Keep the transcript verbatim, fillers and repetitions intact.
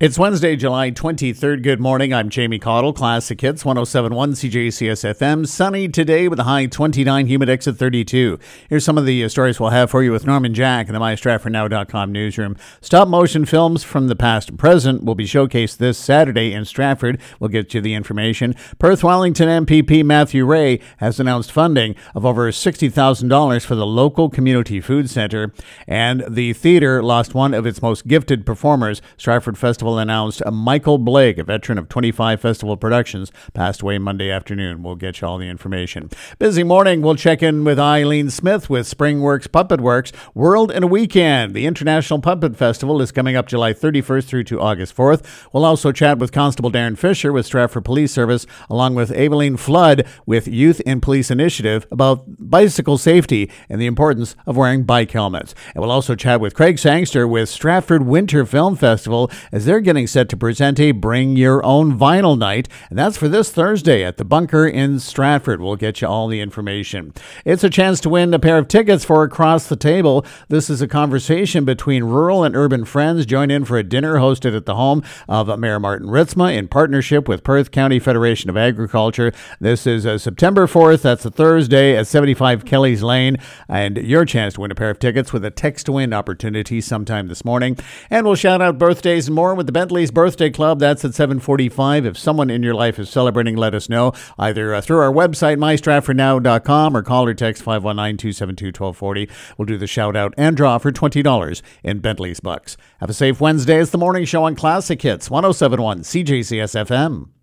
It's Wednesday, July twenty-third. Good morning. I'm Jamie Cottle, Classic Hits, one oh seven point one C J C S F M. Sunny today with a high twenty-nine, humid X at thirty-two. Here's some of the stories we'll have for you with Norman Jack in the my stratford now dot com newsroom. Stop motion films from the past and present will be showcased this Saturday in Stratford. We'll get you the information. Perth Wellington M P P Matthew Ray has announced funding of over sixty thousand dollars for the local community food centre. And the theatre lost one of its most gifted performers. Stratford Festival announced Michael Blake, a veteran of twenty-five festival productions, passed away Monday afternoon. We'll get you all the information. Busy morning. We'll check in with Eileen Smith with Springworks Puppet Works. World in a Weekend. The International Puppet Festival is coming up July thirty-first through to August fourth. We'll also chat with Constable Darren Fisher with Stratford Police Service, along with Eveline Flood with Youth in Police Initiative about bicycle safety and the importance of wearing bike helmets. And we'll also chat with Craig Sangster with Stratford Winter Film Festival as they're getting set to present a Bring Your Own Vinyl Night, and that's for this Thursday at the Bunker in Stratford. We'll get you all the information. It's a chance to win a pair of tickets for Across the Table. This is a conversation between rural and urban friends. Join in for a dinner hosted at the home of Mayor Martin Ritzma in partnership with Perth County Federation of Agriculture. This is uh, September fourth. That's a Thursday at seventy-five Kelly's Lane, and your chance to win a pair of tickets with a text-to-win opportunity sometime this morning. And we'll shout out birthdays and more with the Bentley's Birthday Club. That's at seven forty-five. If someone in your life is celebrating, let us know, either uh, through our website, my stratford now dot com, or call or text five one nine, two seven two, one two four zero. We'll do the shout out and draw for twenty dollars in Bentley's Bucks. Have a safe Wednesday. It's the morning show on Classic Hits, one oh seven point one C J C S F M.